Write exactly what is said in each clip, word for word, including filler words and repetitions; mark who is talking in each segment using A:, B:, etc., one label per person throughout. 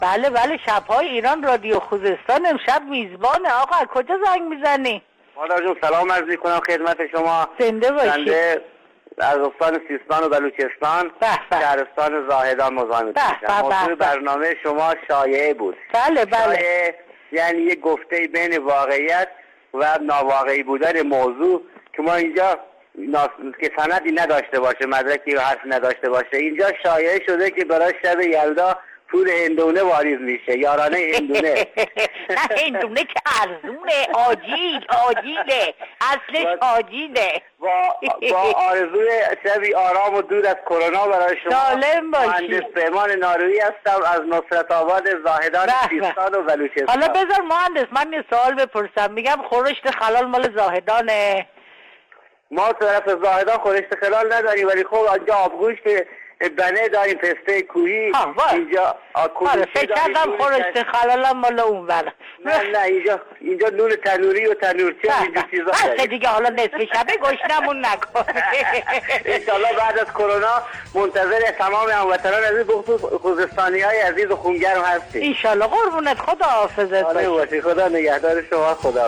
A: بله بله، شب‌های ایران رادیو خوزستان امشب میزبانه. آقا از کجا زنگ میزنی؟
B: مادر جون سلام عرض می‌کنم خدمت شما.
A: زنده باشی.
B: از استان سیستان و بلوچستان، شهرستان زاهدان مزاحمت میشم. موضوع برنامه شما شایعه بود.
A: بله بله.
B: شایعه یعنی یک گفته بین واقعیت و ناواقعی بودن موضوع که ما اینجا ناس... که سندی نداشته باشه، مدرکی و حرف نداشته باشه. اینجا شایعه شده که برای شب یلدا پول هندونه واریز میشه، یارانه هندونه.
A: نه هندونه که ارزونه، آجیل آجیله، اصلش آجیله.
B: با, با آرزوی شبی آرام و دور از کرونا برای شما.
A: سالم باشی.
B: مهندس پیمان نارویی هستم از نصرت آباد زاهدان سیستان و بلوچستان.
A: حالا بذار مهندس من یه سوال بپرسم. میگم خورشت خلال مال زاهدانه؟
B: ما طرف زاهدان خورشت خلال نداریم، ولی خب اینجا آبگوشت بنه داریم، پسته کوهی اینجا.
A: آره فکر کردم خورشت خلال مال اون بره.
B: نه نه اینجا اینجا نون تنوری و تنورچه اینجا چیزا
A: داریم. بس دیگه حالا نصف شبه گشنمون نکن.
B: انشالله بعد از کرونا منتظر تمام هموطنان عزیز بخصوص خوزستانی های عزیز و خونگرم هستیم.
A: انشالله. قربونت، خدا حافظت
B: باشی. خدا نگهدار شما. خدا.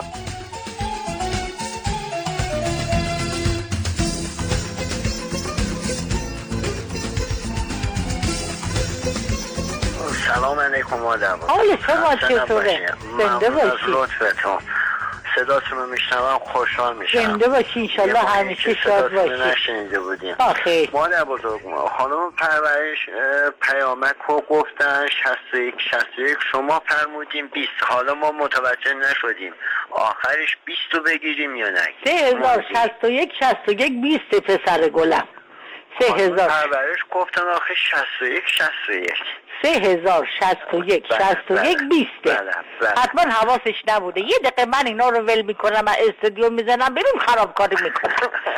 B: سلام علیکم مادر.
A: حال شما چطوره؟ زنده باشی.
B: لطفتون صداتون رو میشنوم خوشحال میشم.
A: زنده باشی انشالله، همیشه شاد باشی.
B: نشنیده بودیم.
A: آخه
B: مادر بزرگ خانم پرورش پیامک رو گفتن شصت و یک شصت و یک، شما فرمودیم بیست. حالا ما متوجه نشدیم آخرش بیست رو بگیریم یا نه؟
A: سه هزار شصت و یک شصت و یک بیست پسر گلم. سه هزار
B: پرورش گفتن آخه شصت و یک شصت و یک.
A: سه هزار شصت و یک شصت و یک بیسته. حتما حواسش نبوده. یه دقیقه من اینا رو ول میکنم، من استودیو میزنم بیرون خرابکاری میکنم.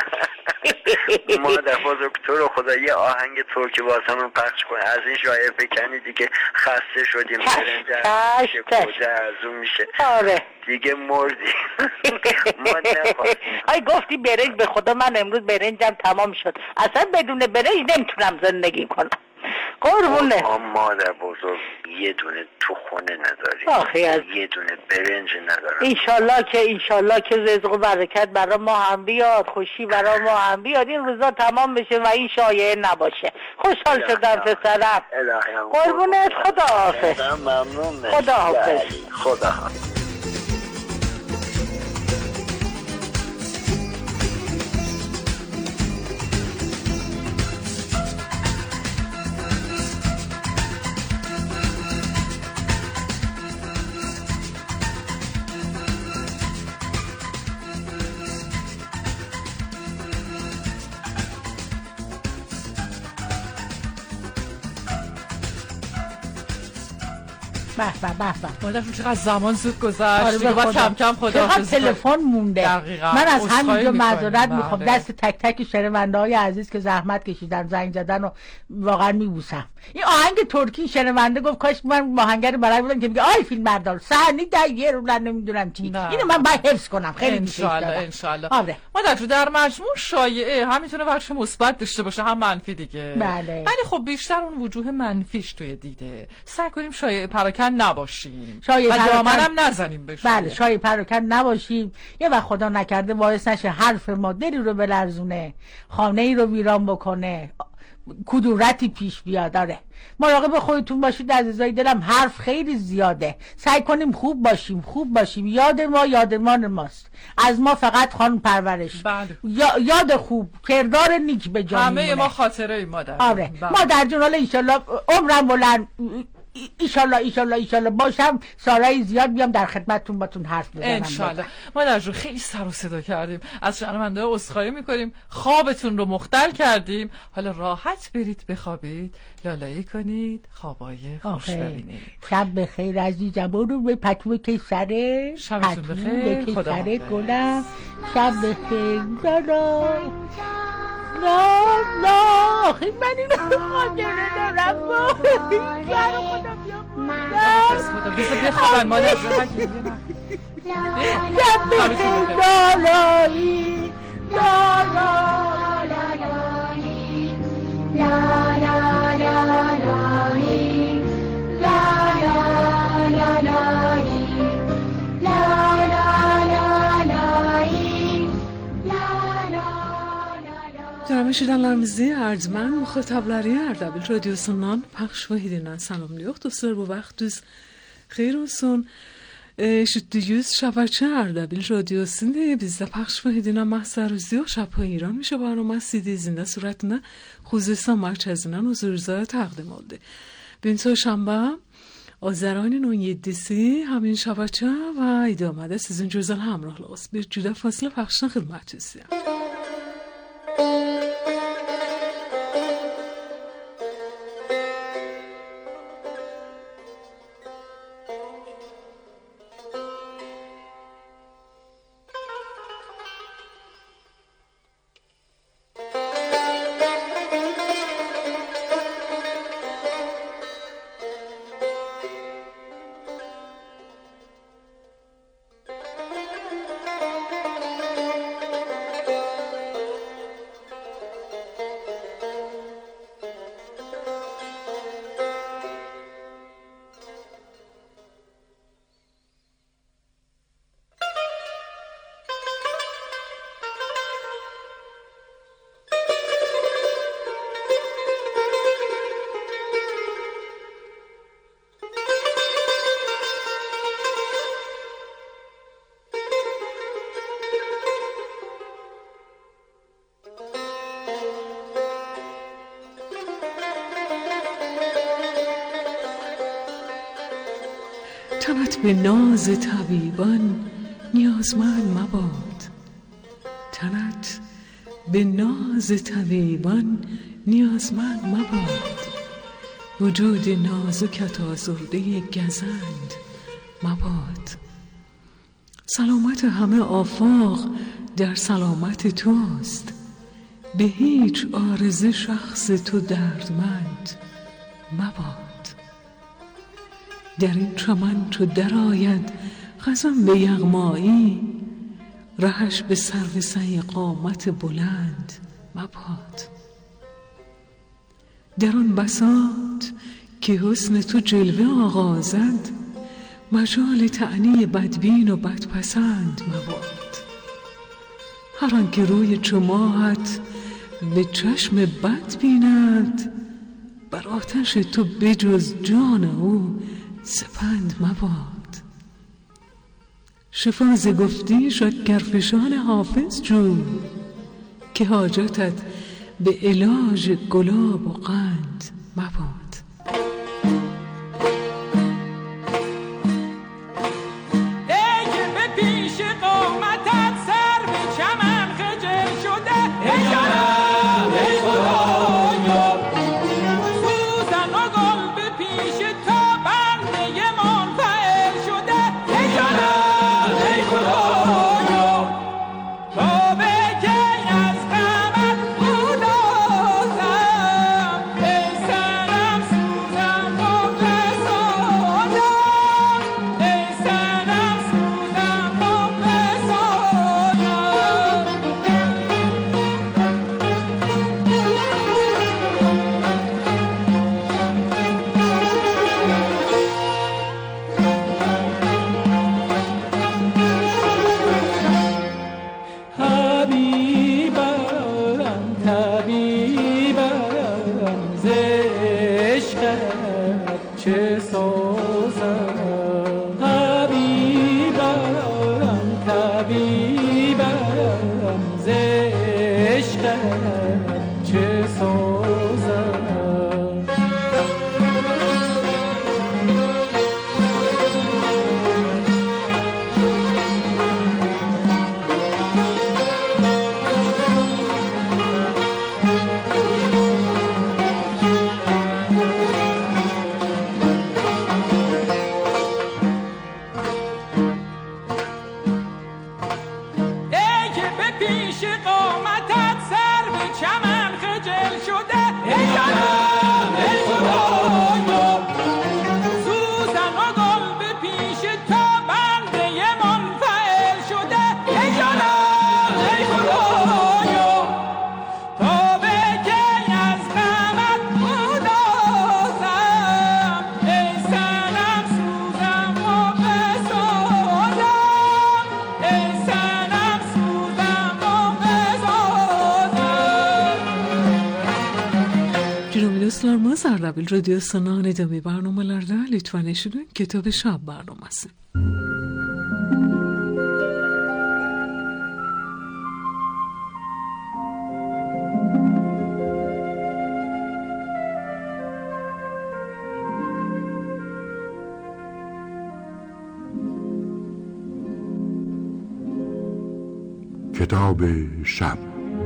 B: مادر بزرگ تو رو خدا یه آهنگ ترکی واسمون پخش کنه. از این شایعه بکنی دیگه خسته شدیم. برنج که کجا ارزون میشه.
A: آره
B: دیگه مردی. ما نخواست.
A: ای گفتی برنج، به خدا من امروز برنجم تمام شد. اصلا بدون برنج نمیتونم زندگی کنم. قربونه.
B: ما مادر بزرگ یه دونه تو خونه نداریم.
A: آخی از
B: یه دونه برنج ندارم.
A: انشالله که انشالله که رزق و برکت برای ما هم بیاد، خوشی برای ما هم بیاد، این روزا تمام بشه و این شایعه نباشه. خوشحال شدم پسرم. قربونت. خدا حافظ.
B: ممنون.
A: خدا حافظ.
B: خدا حافظ.
A: به به به به.
C: مادرشون چقدر زمان زود گذشت.
A: آره
C: دیگه باید کم کم خداحافظی
A: کنیم. تلفن مونده.
C: دقیقاً.
A: من از همینجا معذرت
C: بله.
A: میخوام دست تک تک شنونده های عزیز که زحمت کشیدن زنگ زدن و واقعا میبوسم. این آهنگ ترکی شنونده گفت کاش من آهنگر برای بودم که میگه آی فیلم بردار صحنه در رو نمیدونم چی. اینو من باید حفظ کنم. خیلی
C: ان شاء الله ان شاء الله.
A: آره.
C: مادر در مجموع شایعه هم میتونه بخش مثبت داشته باشه هم منفی دیگه.
A: بله.
C: ولی خب بیشتر اون وجوه منفیش توی دیده. سعی کنیم شایعه پراکن نباشیم.
A: شایعه
C: پراکن هم نزنیم بشه.
A: بله شایعه پراکن نباشیم. یه وقت خدا نکرده باعث نشه حرف ما دلی رو بلرزونه، خانه ای رو ویران بکنه، کدورتی پیش بیاد. داره مراقب خودتون باشید عزیزای دلم. حرف خیلی زیاده. سعی کنیم خوب باشیم خوب باشیم. یاد ما یادمان ماست. از ما فقط خانم پرورش.
C: بله.
A: یا... یاد خوب، کردار نیک به جا
C: همه ما خاطره ای مادر.
A: آره. مادر جون حالا انشالله عمرم بلند ایشالله ایشالله ایشالله باشم سالای زیاد بیام در خدمتتون باتون حرف بزنم.
C: انشالله. مادر جون خیلی سر و صدا کردیم، از شنونده ها عذرخواهی میکنیم، خوابتون رو مختل کردیم. حالا راحت برید بخوابید، لالایی کنید، خوابای خوش ببینید.
A: شب بخیر عزیزم. برو به پتو کیسره.
C: شبتون بخیر. خدا
A: حافظ. گلم شب بخیر. لالا لا لا آخی من این خاطره دارم. برو خدا بیا
C: بسه بخوابن مادر جون.
A: شب بخیر. لالایی لالا لا لا لا لا لا
D: Muhterem eşidenlerimizi Ercümen muhatabları Erdebil Radyosu'ndan paylaşmayı dinlen sanımlıyor. Dostlar bu vaktiniz xeyir olsun. Eşittiğiniz şabakçı Erdebil Radyosu'nda bizde paylaşmayı dinlen mahsarızı yok. Şabha İran میشه برنامه سیدی زنده صورتinde Khuzestan merkezinden huzurunuzda takdim oldu. Bugün çarşamba آذران on yedisi همین şabakçı ve idamede sizin güzel hamrahlıqız. Bir cüda faslı paylaşına xidmətinizdəyəm. تنت به ناز طبیبان نیازمند مباد تنت به ناز طبیبان نیازمند مباد وجود نازکت آزرده گزند مباد سلامت همه آفاق در سلامت توست به هیچ عارضه شخص تو دردمند مباد در این چمن چو درآید خزان به یغمایی رهش به سرو سهی قامت بلند مباد در آن بساط که حسن تو جلوه آغازد مجال طعنی بدبین و بدپسند مباد هر آن که روی چو ماهت به چشم بد بیند بر آتش تو بجز جان او سپند مباد شفا ز گفتی شکرفشان حافظ جو که حاجتت به علاج گلاب و قند مباد
E: از غمت گدازم ای سنم
D: Ardabil radyosundan idame barnamelerden lütfen eşidin Kitab-ı Şab barnaması.
E: کتاب شب.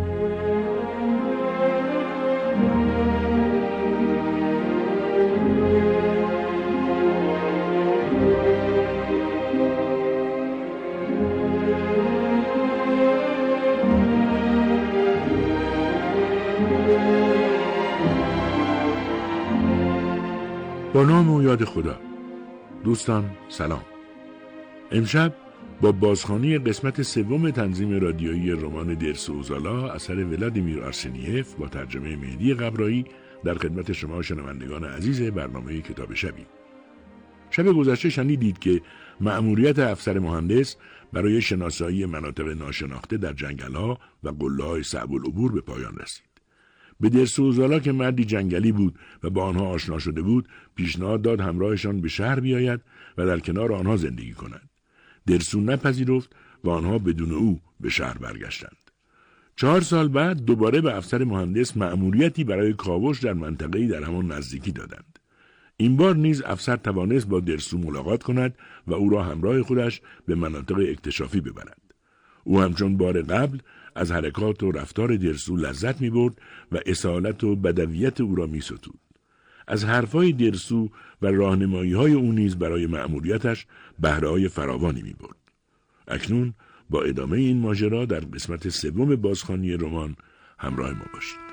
E: با نام و یاد خدا. دوستان سلام. امشب با بازخوانی قسمت سوم تنظیم رادیویی رمان درس و زالا اثر ولادیمیر آرسنیف با ترجمه مهدی قبرایی در خدمت شما شنوندگان عزیز برنامه کتاب شبی. شب گذشته شنیدید که مأموریت افسر مهندس برای شناسایی مناطق ناشناخته در جنگل‌ها و قله‌های صعب العبور به پایان رسید. به درس و زالا که مردی جنگلی بود و با آنها آشنا شده بود، پیشنهاد داد همراهشان به شهر بیاید و در کنار آنها زندگی کند. درسو نپذیرفت و آنها بدون او به شهر برگشتند. چهار سال بعد دوباره به افسر مهندس مأموریتی برای کاوش در منطقه‌ای در همان نزدیکی دادند. این بار نیز افسر توانست با درسو ملاقات کند و او را همراه خودش به مناطق اکتشافی ببرد. او همچون بار قبل از حرکات و رفتار درسو لذت می برد و اصالت و بدویت او را می ستود. از حرفهای درسو و راهنمایی‌های او نیز برای مأموریتش بهره‌های فراوانی می برد. اکنون با ادامه این ماجرا در قسمت سوم بازخوانی رمان همراه ما باشید.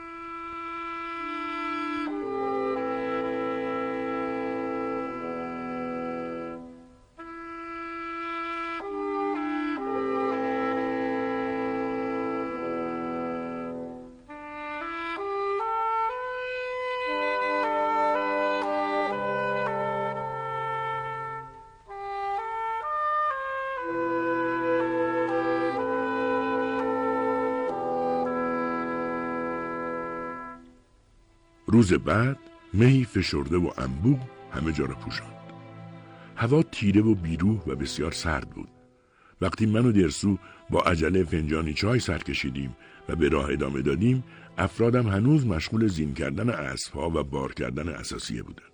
E: روز بعد مهی فشرده و انبوه همه جا را پوشاند. هوا تیره و بیروح و بسیار سرد بود. وقتی من و درسو با عجله فنجانی چای سر کشیدیم و به راه ادامه دادیم، افرادم هنوز مشغول زین کردن اسب‌ها و بار کردن اساسیه بودند.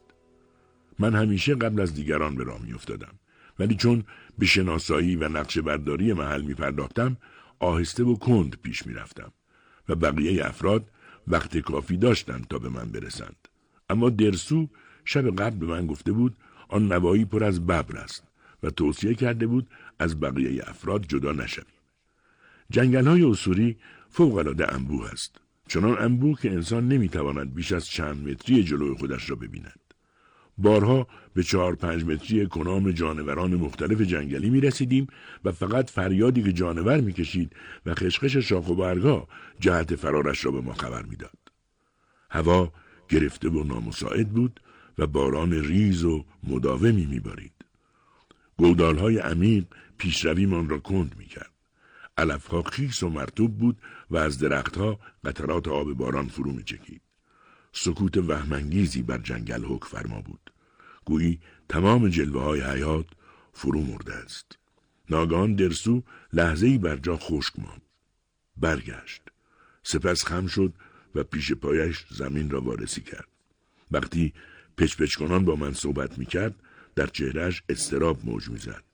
E: من همیشه قبل از دیگران به راه می افتادم، ولی چون به شناسایی و نقشه برداری محل می پرداختم، آهسته و کند پیش می رفتم و بقیه افراد وقت کافی داشتند تا به من برسند. اما درسو شب قبل به من گفته بود آن نواحی پر از ببر است و توصیه کرده بود از بقیه افراد جدا نشویم. جنگل‌های اسطوری فوق‌العاده انبوه است. چنان انبوه که انسان نمی‌تواند بیش از چند متری جلوی خودش را ببیند. بارها به چهار پنج متری کنام جانوران مختلف جنگلی می رسیدیم و فقط فریادی که جانور می کشید و خشخش شاخ و برگها جهت فرارش را به ما خبر می داد. هوا گرفته و نامساعد بود و باران ریز و مداومی می بارید. گودالهای عمیق پیشرویمان را کند می کرد. علفها خیس و مرطوب بود و از درختها قطرات آب باران فرو می چکید. سکوت وهمانگیزی بر جنگل حکم فرما بود. گویی تمام جلوه های حیات فرو مرده است. ناگهان درسو لحظه‌ای بر جا خشک ماند. برگشت. سپس خم شد و پیش پایش زمین را وارسی کرد. وقتی پچ پچ کنان با من صحبت می کرد، در چهرهش اضطراب موج می زد.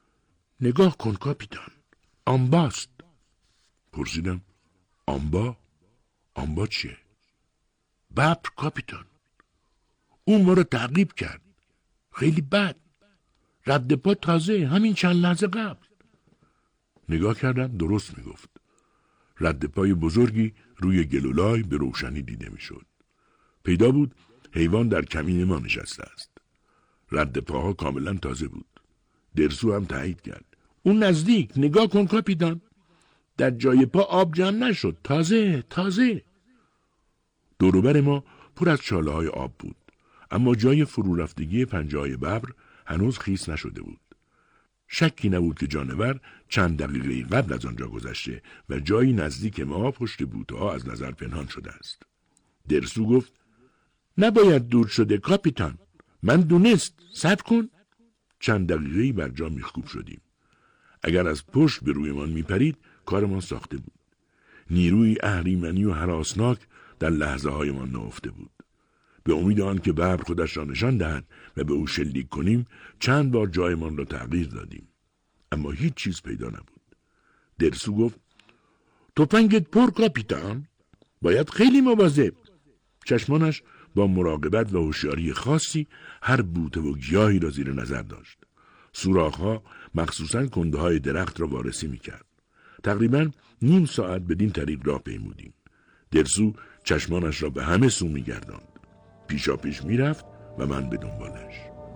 E: نگاه کن کاپیتان. آنباست. پرسیدم آنبا؟ آنبا چیه؟ ببر کاپیتان. اون ما رو تعقیب کرد. خیلی بد. رد پا تازه همین چند لحظه قبل. نگاه کردم، درست میگفت. رد پای بزرگی روی گلولای به روشنی دیده میشد. پیدا بود حیوان در کمین ما نشسته است. رد پاها کاملا تازه بود. درسو هم تایید کرد. اون نزدیک، نگاه کن کاپیتان. در جای پا آب جمع نشد. تازه تازه. دوروبر ما پر از چاله های آب بود، اما جای فرو رفتگی پنجه های ببر هنوز خیس نشده بود. شکی نبود که جانور چند دقیقه قبل از آنجا گذشته و جایی نزدیک ما پشت بوته‌ها از نظر پنهان شده است. درسو گفت نباید دور شده کاپیتان. من دونست. صبر کن. چند دقیقه‌ای بر جا میخکوب شدیم. اگر از پشت به رویمان میپرید کارمان ساخته بود. نیروی اهریمنی و هراسناک در لحظه های ما نهفته بود. به امید آن که ببر خودش را نشان دهد و به او شلیک کنیم چند بار جایمان را تغییر دادیم. اما هیچ چیز پیدا نبود. درسو گفت تفنگت پر کاپیتان. باید خیلی مواظب. چشمانش با مراقبت و هوشیاری خاصی هر بوته و گیاهی را زیر نظر داشت. سوراخ‌ها مخصوصاً کنده‌های درخت را وارسی می‌کرد. تقریباً نیم ساعت بدین طریق راه پیمودیم. درسو چشمانش را به همه سو می‌گرداند. پیشا پیش می‌رفت و من به دنبالش.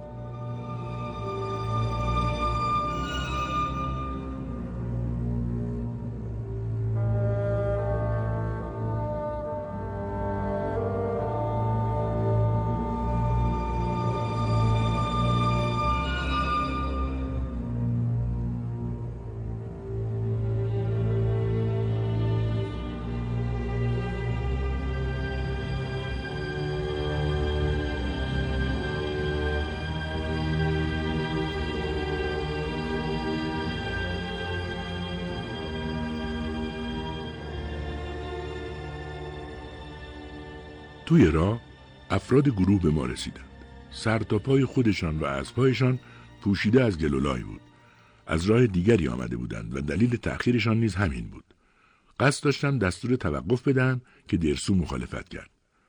E: توی راه افراد گروه به ما رسیدند. سر تا پای خودشان و اسب‌هایشان پوشیده از گل و لای بود. از راه دیگری آمده بودند و دلیل تأخیرشان نیز همین بود. قصد داشتند دستور توقف بدن که درسو مخالفت کرد.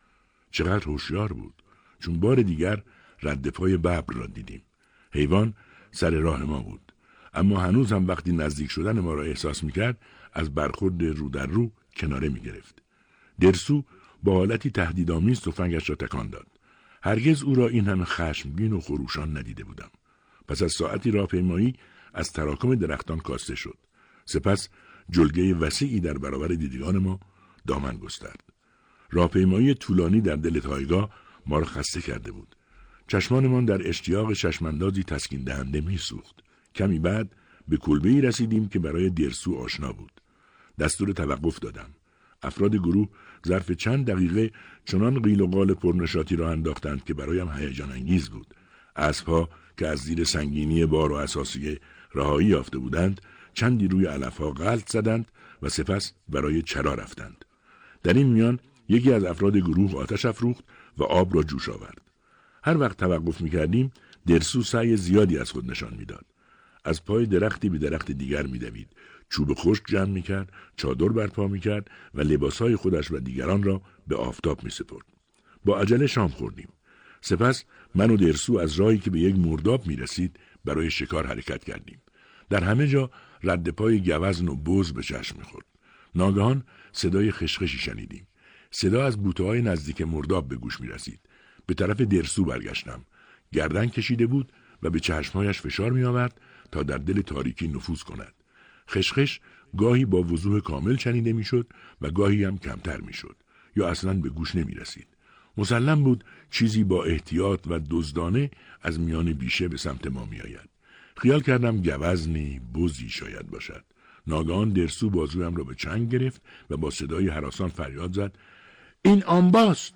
E: چقدر هوشیار بود، چون بار دیگر رد پای ببر را دیدیم. حیوان سر راه ما بود، اما هنوز هم وقتی نزدیک شدن ما را احساس می‌کرد از برخورد رو در رو کناره می‌گرفت. درسو با حالتی تهدیدآمیز تفنگش را تکان داد. هرگز او را این همه خشمگین و خروشان ندیده بودم. پس از ساعتی راهپیمایی از تراکم درختان کاسته شد. سپس جلگه وسیعی در برابر دیدگان ما دامن گسترد. راهپیمایی طولانی در دل تایگا ما را خسته کرده بود. چشمانمان در اشتیاق چشماندازی تسکین دهنده می‌سوخت. کمی بعد به کلبه‌ای رسیدیم که برای درسو آشنا بود. دستور توقف دادم. افراد گروه ظرف چند دقیقه چنان قیل و قال پرنشاطی را انداختند که برایم هیجان انگیز بود. اسب‌ها که از زیر سنگینی بار و اساسیه رهایی یافته بودند چندی روی علف‌ها غلط زدند و سپس برای چرا رفتند. در این میان یکی از افراد گروه آتش افروخت و آب را جوش آورد. هر وقت توقف می‌کردیم درسو سعی زیادی از خود نشان می‌داد. از پای درختی به درخت دیگر می‌دوید، چوب خشک جمع می‌کرد، چادر برپا می‌کرد و لباس‌های خودش و دیگران را به آفتاب می‌سپرد. با عجله شام خوردیم. سپس من و درسو از راهی که به یک مرداب می‌رسید برای شکار حرکت کردیم. در همه جا رد پای گوزن و بز به چشم می‌خورد. ناگهان صدای خشخشی شنیدیم. صدا از بوته‌های نزدیک مرداب به گوش می‌رسید. به طرف درسو برگشتم. گردن کشیده بود و به چشمهایش فشار می‌آورد تا در دل تاریکی نفوذ کند. خشخش گاهی با وضوح کامل شنیده می‌شد و گاهی هم کمتر می‌شد یا اصلاً به گوش نمی‌رسید. مسلم بود چیزی با احتیاط و دزدانه از میان بیشه به سمت ما می‌آید. خیال کردم گوزنی، بزی شاید باشد. ناگهان درسو بازویم را به چنگ گرفت و با صدای هراسان فریاد زد: این آنباست!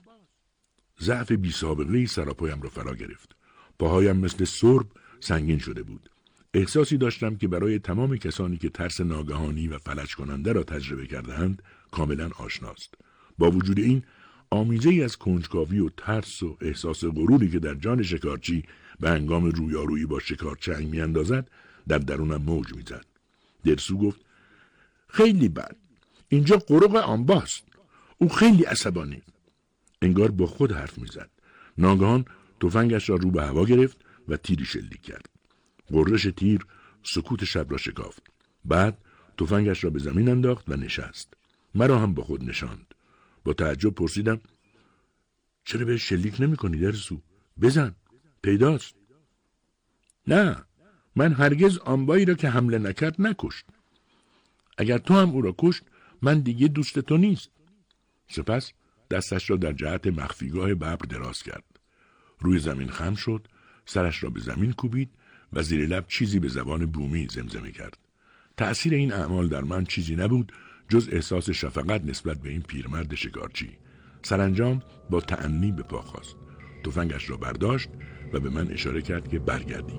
E: ضعف بی سابقه‌ای سراپایم را فرا گرفت. پاهایم مثل سرب سنگین شده بود. احساسی داشتم که برای تمام کسانی که ترس ناگهانی و فلج کننده را تجربه کرده‌اند کاملا آشناست. با وجود این آمیزه‌ای از کنجکاوی و ترس و احساس غروری که در جان شکارچی به هنگام رویارویی با شکار چنگ می‌اندازد در درونم موج می‌زد. درسو گفت: خیلی بد. اینجا قرق آنباست. او خیلی عصبانی. انگار با خود حرف می‌زد. ناگهان تفنگش را رو به هوا گرفت و تیری شلیک کرد. غرش تیر سکوت شب را شکافت. بعد تفنگش را به زمین انداخت و نشست. مرا هم با خود نشاند. با تعجب پرسیدم: چرا به شلیک نمی کنی درسو؟ بزن. پیداست. نه، من هرگز آنبایی را که حمله نکرد نکشت. اگر تو هم او را کشت من دیگه دوست تو نیست. سپس دستش را در جهت مخفیگاه ببر دراز کرد. روی زمین خم شد، سرش را به زمین کوبید و زیر لب چیزی به زبان بومی زمزمه کرد. تأثیر این اعمال در من چیزی نبود جز احساس شفقت نسبت به این پیرمرد شکارچی. سرانجام با تأنی به پا خاست. تفنگش را برداشت و به من اشاره کرد که برگردیم.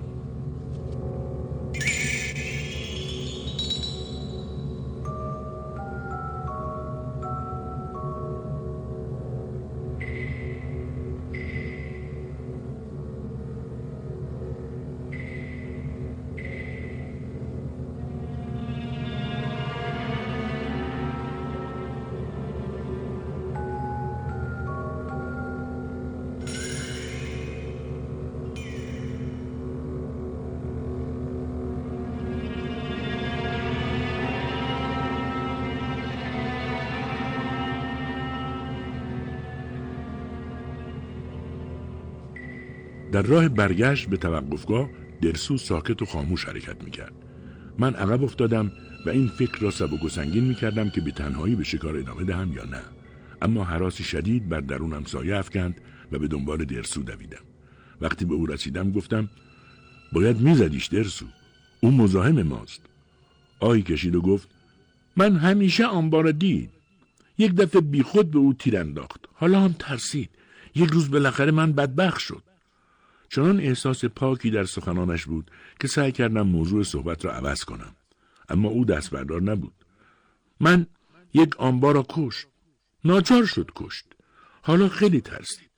E: در راه برگشت به توقفگاه درسو ساکت و خاموش حرکت میکرد. من عقب افتادم و این فکر را سبک و سنگین میکردم که به تنهایی به شکار ادامه دهم یا نه. اما هراسی شدید بر درونم سایه افکند و به دنبال درسو دویدم. وقتی به او رسیدم گفتم باید میزدیش درسو، او مزاحم ماست. آهی کشید و گفت من همیشه آنبار دید. یک دفعه بی خود به او تیر انداخت، حالا هم ترسید. یک روز بالاخره من بدبخت شد. چنان احساس پاکی در سخنانش بود که سعی کردم موضوع صحبت را عوض کنم، اما او دست بردار نبود. من یک آنبار را کشت، ناچار شد کشت. حالا خیلی ترسید.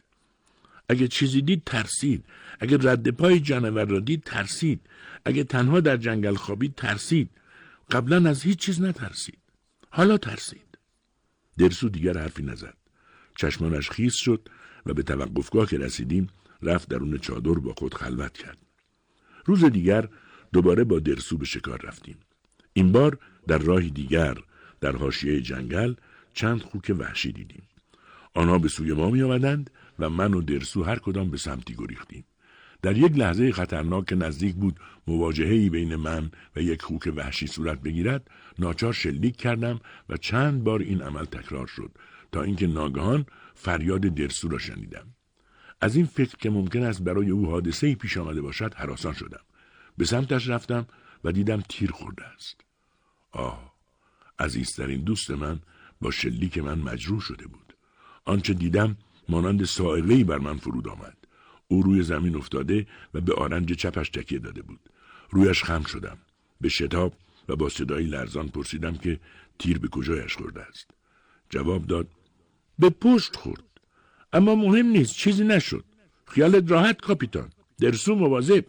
E: اگه چیزی دید ترسید. اگه رد پای جانور را دید ترسید. اگه تنها در جنگل خوابید ترسید. قبلا از هیچ چیز نترسید، حالا ترسید. درسو دیگر حرفی نزد. چشمانش خیس شد و به توقفگاه که رسیدیم رفت درون چادر با خود خلوت کرد. روز دیگر دوباره با درسو به شکار رفتیم. این بار در راهی دیگر در حاشیه جنگل چند خوک وحشی دیدیم. آنها به سوی ما می آمدند و من و درسو هر کدام به سمتی گریختیم. در یک لحظه خطرناک که نزدیک بود مواجهه‌ای بین من و یک خوک وحشی صورت بگیرد، ناچار شلیک کردم و چند بار این عمل تکرار شد تا اینکه ناگهان فریاد درسو را شنیدم. از این فکر که ممکن است برای او حادثه‌ای پیش آمده باشد هراسان شدم. به سمتش رفتم و دیدم تیر خورده است. آه، عزیزترین دوست من با شلیک من مجروح شده بود. آنچه دیدم مانند صاعقه‌ای بر من فرود آمد. او روی زمین افتاده و به آرنج چپش تکیه داده بود. رویش خم شدم. به شتاب و با صدایی لرزان پرسیدم که تیر به کجایش خورده است. جواب داد به پشت خورد. اما مهم نیست، چیزی نشد. خیالت راحت کاپیتان. درسو مواظب.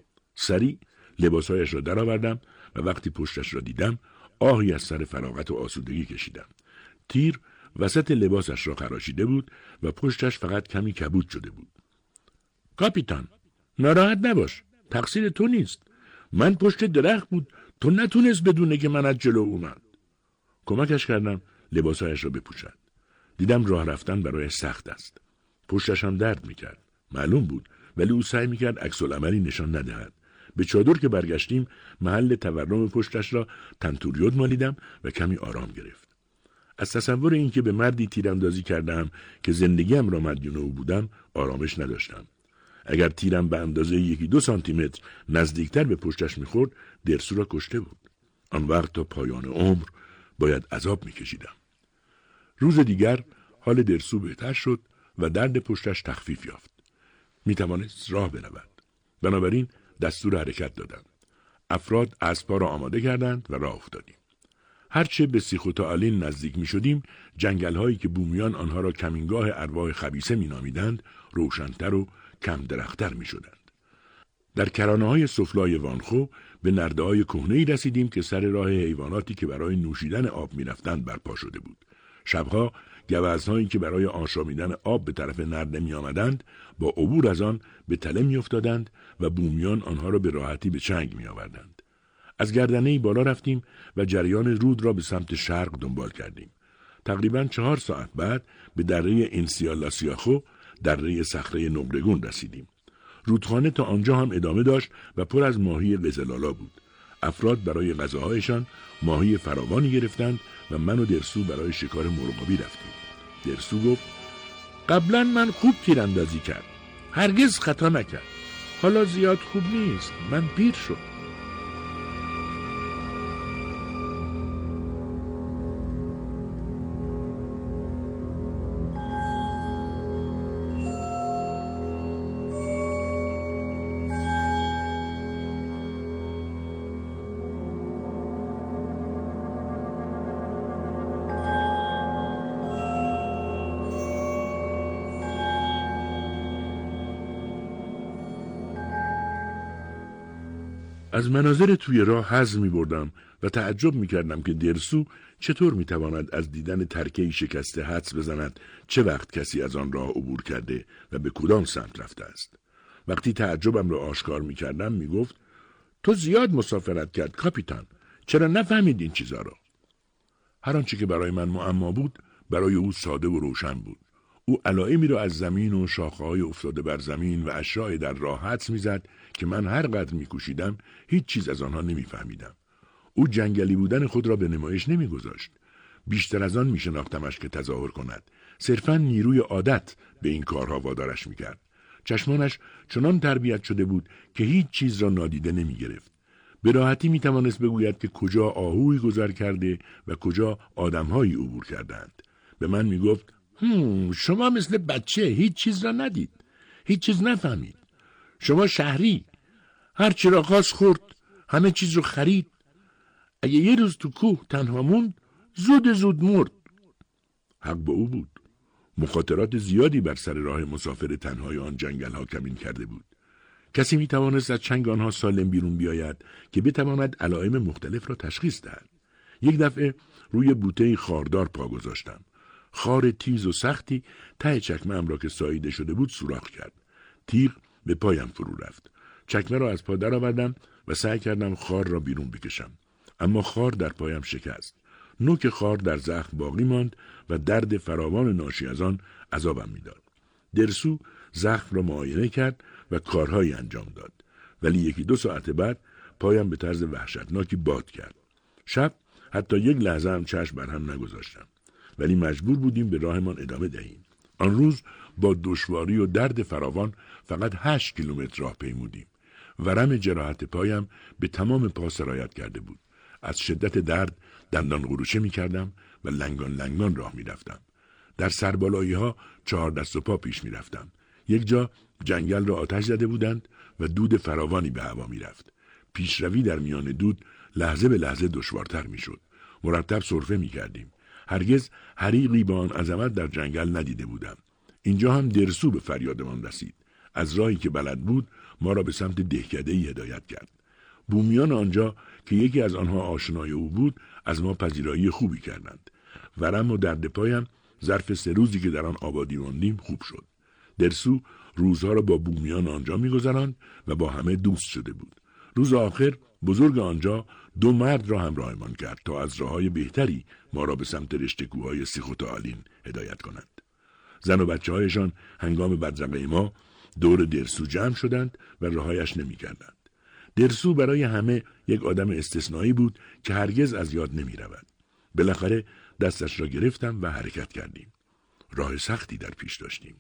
E: سریع لباسهایش را درآوردم و وقتی پشتش را دیدم آهی از سر فراغت و آسودگی کشیدم. تیر وسط لباسش را خراشیده بود و پشتش فقط کمی کبود شده بود. کاپیتان ناراحت نباش، تقصیر تو نیست. من پشت درخت بود، تو نتونست بدونه که من از جلو اومد. کمکش کردم لباسهایش را بپوشد. دیدم راه رفتن برای سخت است. پشتش هم درد میکرد. معلوم بود، ولی او سعی میکرد عکس العملی نشان ندهد. به چادر که برگشتیم محل تورم پشتش را تنتوریود مالیدم و کمی آرام گرفت. از تصور اینکه به مردی تیراندازی کردم که زندگیم را مدیون او بودم آرامش نداشتم. اگر تیرم به اندازه یکی دو سانتی متر نزدیکتر به پشتش میخورد درسو را کشته بود. آن وقت تا پایان عمر باید عذاب میکشیدم. روز دیگر حال درسو بهتر شد و درد پشتش تخفیف یافت. میتوانست راه برود. بنابراین دستور حرکت دادم. افراد اسب‌ها را آماده کردند و راه افتادیم. هرچه به سیخوتاالین نزدیک می شدیم، جنگل هایی که بومیان آنها را کمینگاه ارواح خبیثه می نامیدند، روشن‌تر و کم درختر می شدند. در کرانه های سفلای وانخو به نرده های کهنه‌ای رسیدیم که سر راه حیواناتی که برای نوشیدن آب می رفتند برپا شده بود. شبها گوزن‌هایی که برای آشامیدن آب به طرف نرده می آمدند، با عبور از آن به تله می افتادند و بومیان آنها را به راحتی به چنگ می آوردند. از گردنه‌ای بالا رفتیم و جریان رود را به سمت شرق دنبال کردیم. تقریباً چهار ساعت بعد به دره انسیالاسیاخو، دره صخره نقره‌گون رسیدیم. رودخانه تا آنجا هم ادامه داشت و پر از ماهی قزلالا بود. افراد برای غذاهایشان ماهی فراوانی گرفتند و من و درسو برای شکار مرغابی رفتیم. درسو گفت قبلا من خوب تیراندازی کرد، هرگز خطا نکرد. حالا زیاد خوب نیست، من پیر شد. از مناظر توی راه حظ می بردم و تعجب می کردم که درسو چطور می تواند از دیدن ترکه‌ای شکسته حدس بزند چه وقت کسی از آن راه عبور کرده و به کدام سمت رفته است. وقتی تعجبم را آشکار می کردم می گفت تو زیاد مسافرت کرد کاپیتان، چرا نفهمید این چیزا را؟ هر آنچه که برای من معما بود برای او ساده و روشن بود. او علائمی را از زمین و شاخه‌های افتاده بر زمین و اشیاء در راه حدس می‌زد که من هر قدر می‌کوشیدم هیچ چیز از آنها نمی‌فهمیدم. او جنگلی بودن خود را به نمایش نمی‌گذاشت. بیشتر از آن می‌شناختمش که تظاهر کند. صرفاً نیروی عادت به این کارها وادارش می‌کرد. چشمانش چنان تربیت شده بود که هیچ چیز را نادیده نمی‌گرفت. به راحتی می‌توانست بگوید که کجا آهویی گذر کرده و کجا آدم‌هایی عبور کردند. به من می‌گفت هم شما مثل بچه هیچ چیز را ندید، هیچ چیز نفهمید. شما شهری، هر چی را خواست خورد، همه چیز رو خرید. اگه یه روز تو کوه تنها موند، زود زود مرد. حق با او بود. مخاطرات زیادی بر سر راه مسافر تنهای آن جنگل ها کمین کرده بود. کسی می توانست از چنگ آنها سالم بیرون بیاید که بتواند علائم مختلف را تشخیص دهد. یک دفعه روی بوته خاردار پا گذاشتم. خار تیز و سختی ته چکمه‌ام را که ساییده شده بود سوراخ کرد. تیغ به پایم فرو رفت. چکمه را از پا درآوردم و سعی کردم خار را بیرون بکشم. اما خار در پایم شکست. نوک خار در زخم باقی ماند و درد فراوان ناشی از آن عذابم می‌داد. درسو زخم را معاینه کرد و کارهایی انجام داد. ولی یکی دو ساعت بعد پایم به طرز وحشتناکی باد کرد. شب حتی یک لحظه هم چشم بر هم نگذاشتم. ولی مجبور بودیم به راهمان ادامه دهیم. آن روز با دشواری و درد فراوان فقط هشت کیلومتر راه پیمودیم. ورم جراحت پایم به تمام پا سرایت کرده بود. از شدت درد دندان قروچه می کردم و لنگان لنگان راه می رفتم. در سربالایی ها چهار دست و پا پیش می رفتم. یک جا جنگل را آتش زده بودند و دود فراوانی به هوا می رفت. پیشروی در میان دود لحظه به لحظه دشوارتر می شد. مرتب سرفه می کردیم. هرگز حریقی با آن عظمت در جنگل ندیده بودم. اینجا هم درسو به فریادمان رسید. از راهی که بلد بود ما را به سمت دهکده‌ای هدایت کرد. بومیان آنجا که یکی از آنها آشنای او بود از ما پذیرایی خوبی کردند. ورم و درد پایم ظرف سه روزی که در آن آبادی ماندیم خوب شد. درسو روزها را با بومیان آنجا می‌گذراند و با همه دوست شده بود. روز آخر بزرگ آنجا دو مرد را همراهمان کرد تا از راههای بهتری ما را به سمت رشته کوههای سیخوتالین هدایت کنند. زن و بچه هایشان هنگام بدرقه ما دور درسو جمع شدند و رهایش نمی کردند. درسو برای همه یک آدم استثنایی بود که هرگز از یاد نمی رود. بالاخره دستش را گرفتم و حرکت کردیم. راه سختی در پیش داشتیم.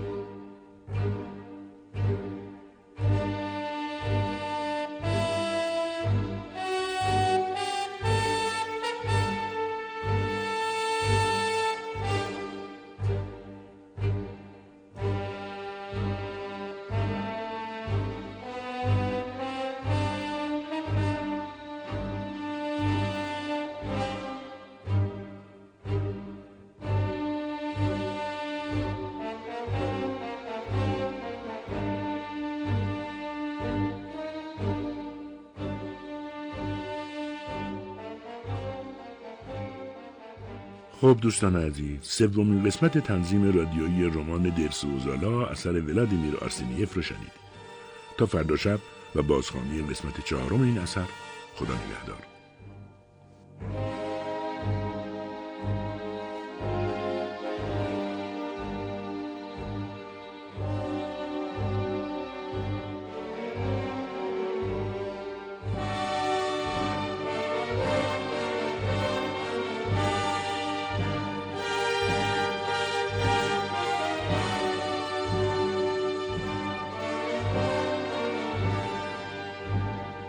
E: خب دوستان عزیز، سومین قسمت تنظیم رادیویی رمان درسو و زالا اثر ولادیمیر آرسنییف رو شنیدید. تا فردا شب و بازخوانی قسمت چهارم این اثر، خدا نگهدار.